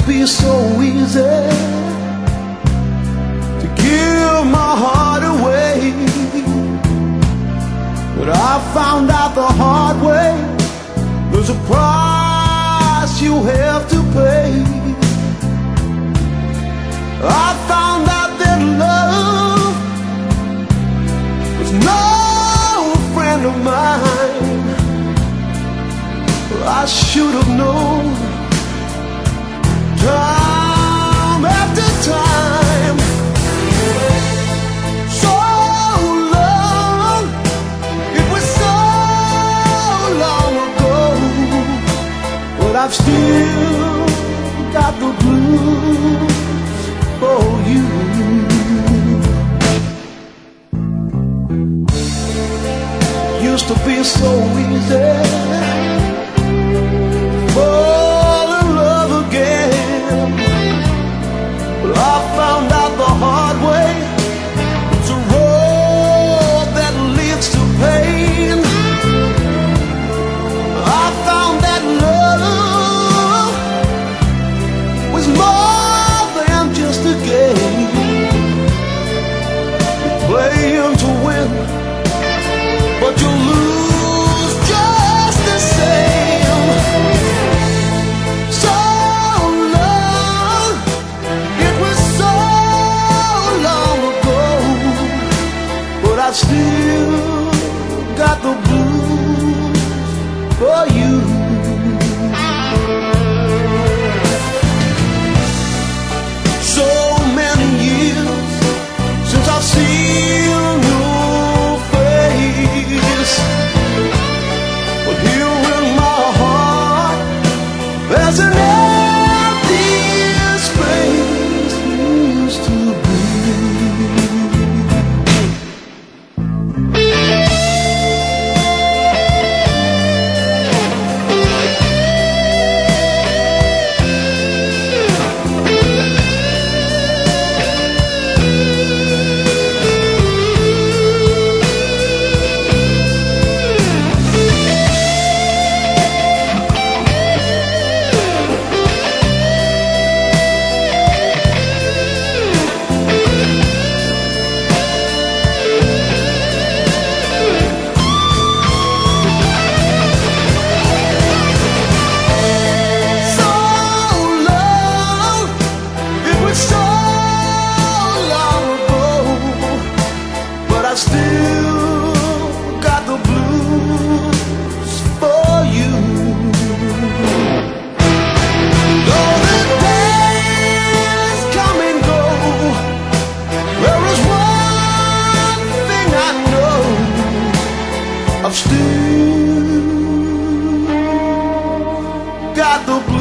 be so easy to give my heart away, but I found out the hard way there's a price you have to pay. I found out that love was no friend of mine. I should have known time after time. So long, it was so long ago, but I've still got the blues for you. Used to be so easy fall in love again, but I found out the hard way it's a road that leads to pain. I found that love was more than just a game. You're playing to win, but you lose just the same. So long, it was so long ago, but I've still got the blues for you. So many years since I've seen your face, but here in my heart there's an empty space used to be. I still got the blues for you. Though the days come and go, there is one thing I know, I've still got the blues.